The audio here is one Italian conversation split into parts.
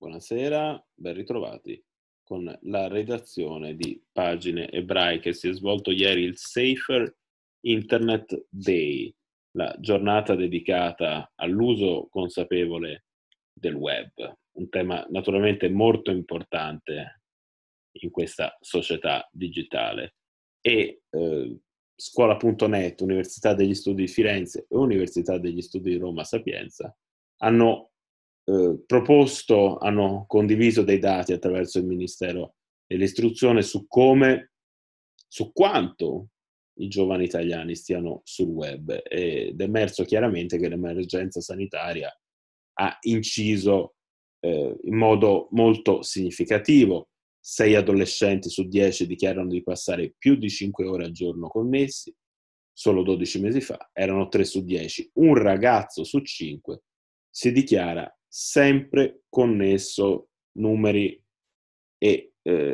Buonasera, ben ritrovati con la redazione di Pagine Ebraiche. Si è svolto ieri il Safer Internet Day, la giornata dedicata all'uso consapevole del web, un tema naturalmente molto importante in questa società digitale. E Scuola.net, Università degli Studi di Firenze e Università degli Studi di Roma Sapienza hanno hanno condiviso dei dati attraverso il Ministero dell'Istruzione su quanto i giovani italiani stiano sul web, ed è emerso chiaramente che l'emergenza sanitaria ha inciso in modo molto significativo. 6 adolescenti su 10 dichiarano di passare più di 5 ore al giorno connessi. Solo 12 mesi fa erano 3 su 10. Un ragazzo su 5 si dichiara sempre connesso, numeri e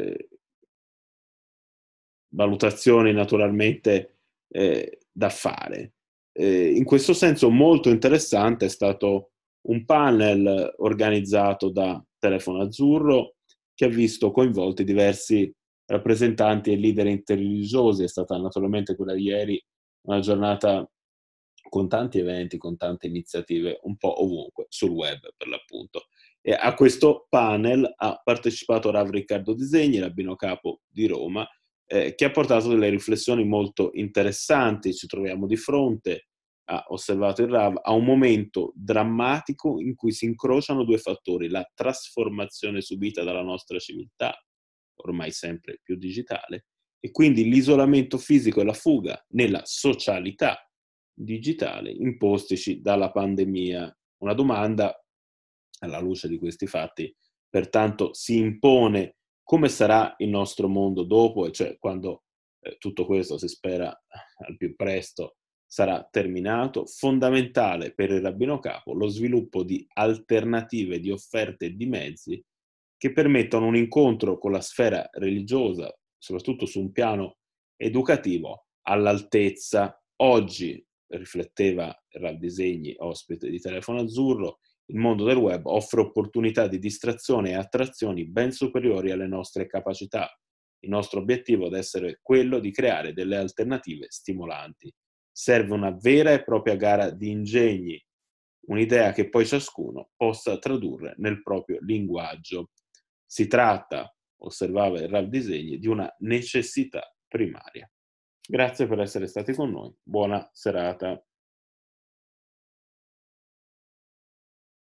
valutazioni naturalmente da fare. In questo senso molto interessante è stato un panel organizzato da Telefono Azzurro che ha visto coinvolti diversi rappresentanti e leader interreligiosi. È stata naturalmente quella di ieri una giornata con tanti eventi, con tante iniziative un po' ovunque, sul web per l'appunto. E a questo panel ha partecipato Rav Riccardo Disegni, rabbino capo di Roma, che ha portato delle riflessioni molto interessanti. Ci troviamo di fronte, ha osservato il Rav, a un momento drammatico in cui si incrociano due fattori: la trasformazione subita dalla nostra civiltà, ormai sempre più digitale, e quindi l'isolamento fisico e la fuga nella socialità digitale impostici dalla pandemia. Una domanda, alla luce di questi fatti, pertanto si impone: come sarà il nostro mondo dopo, e cioè quando tutto questo si spera al più presto sarà terminato? Fondamentale per il rabbino capo lo sviluppo di alternative, di offerte e di mezzi che permettano un incontro con la sfera religiosa, soprattutto su un piano educativo, all'altezza. Oggi, rifletteva Rav Disegni, ospite di Telefono Azzurro, il mondo del web offre opportunità di distrazione e attrazioni ben superiori alle nostre capacità. Il nostro obiettivo deve essere quello di creare delle alternative stimolanti. Serve una vera e propria gara di ingegni, un'idea che poi ciascuno possa tradurre nel proprio linguaggio. Si tratta, osservava il Rav Disegni, di una necessità primaria. Grazie per essere stati con noi. Buona serata.